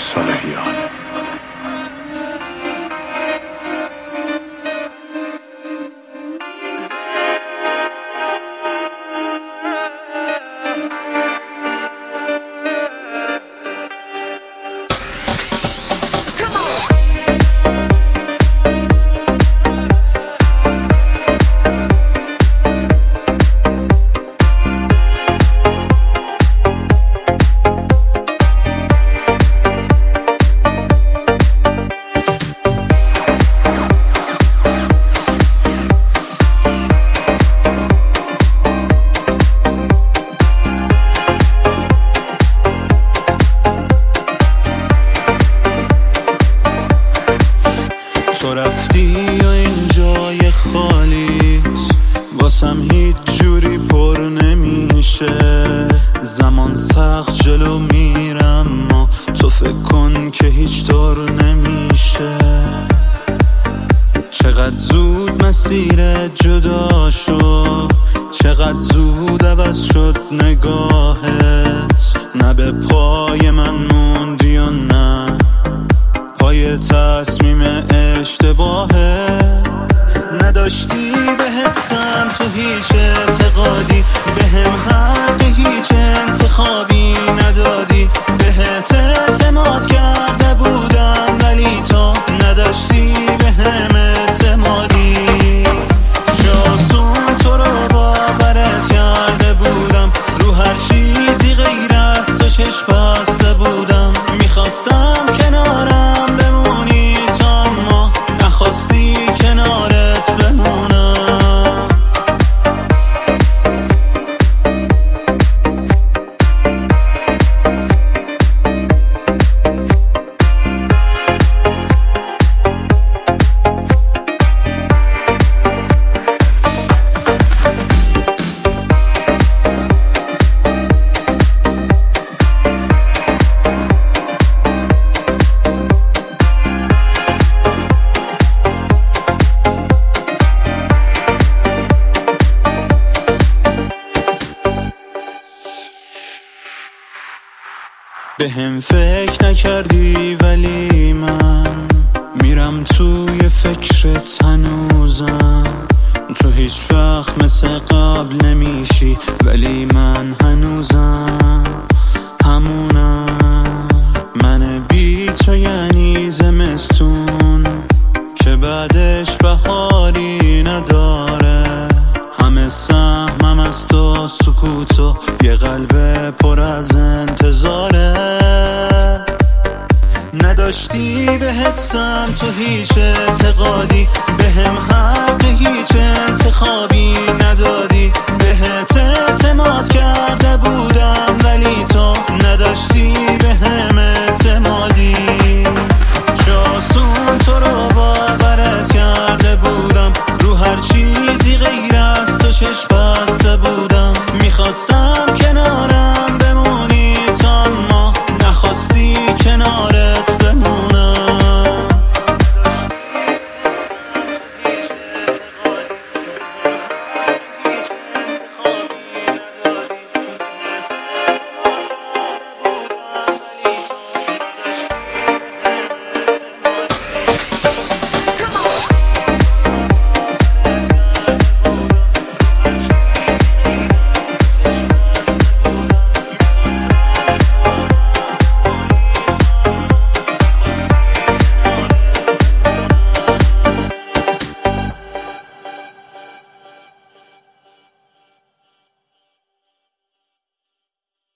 صالحیان. تو رفتی و این جای خالیت واسم هیچ جوری پر نمیشه. زمان سخت جلو میرم ما تو فکر کن که هیچ طور نمیشه. چقدر زود مسیر جدا شد، چقدر زود عوض شد نگاهت. نه به پای من موندی و نه پای تصمیم اشتباهت. نداشتی به حسم تو هیچ اعتقادی، به هم حق هیچ انتخابی ندادی. بهت اعتماد کرده بودم ولی تو نداشتی به هم اعتمادی. شاسون تو رو باورت کرده بودم، رو هر چیزی غیر از تو چشم بسته بودم. میخواستم کنارم بمونی تو اما نخواستی کنارت بمونم. به هم فکر نکردی ولی من میرم توی فکرت هنوزم. تو هیچ وقت مثل قبل نمیشی ولی من هنوزم همونم. من بی تو یعنی زمستون که بعدش بهاری نداره. همه سهمم از تو سکوتو یه قلب پر از انتظاره. نداشتی به حسم تو هیچ اعتقادی، به هم حق هیچ انتخابی ندادی. بهت اعتماد کرده بودم